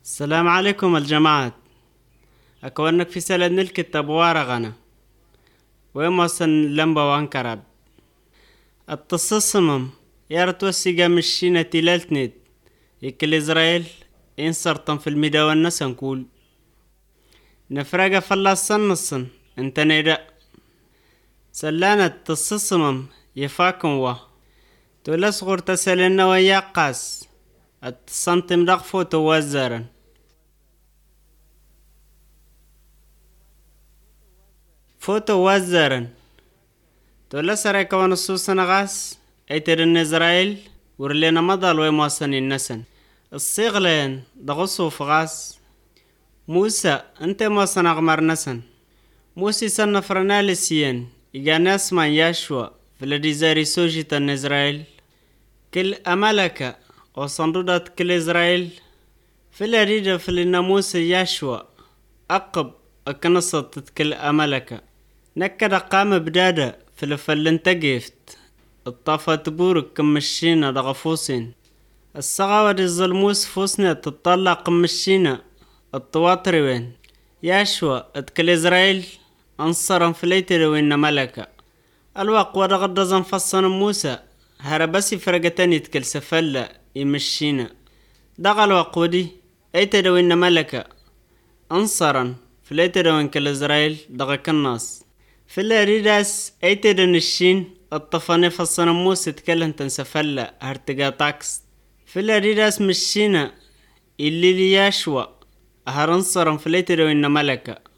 السلام عليكم الجماعة. أكونك في سلة الكتاب وارغنا ويموسن لمبا وانكرب التصصمم يارت وسيقا مشينا تلالتنيد يكل إسرائيل إنصرتم في الميدا والناس نقول نفرق فلاسن نصن انت نيدا سلانة التصصمم يفاكم تولسغر تسلنا وياقاس التصنتم رغفو توزرن فوتو وزرن تولا سريكا ونصوصنا غاس ايترن إسرائيل ورلينا مضال ويموصن النسن الصيغلين دغصو فغاس موسى انت موصن اغمر نسن موسى سنفرنا لسيين إيجا ناس من يشوى في الذي زاري سوجة إسرائيل كل أمالك وصندودات كل إسرائيل في الذي في الناموس يشوى أقب أكنصت كل أمالك نكد قام بدادة في الفلن تقيفت الطافة بورك كمشينا دغفوسين الصغاوة دي الظلموس فوسنا تطلع قمشينا الطواطري وين ياشوا اتكل إسرائيل انصرا فليتر وين ملكا الوق ودغد زنفصن موسى هربسي فرقتاني تكل سفلة يمشينا دغ الوق ودي ايتر وين ملكا انصرا فليتر وين كل إسرائيل دغ كالناس في الريداس ايتدن الشين الطفاني فصنا موسى تكلم تنسفلا هرتقا تاكس في الريداس مشينا اللي لياشوا هرنصرا فليتر وين ملكا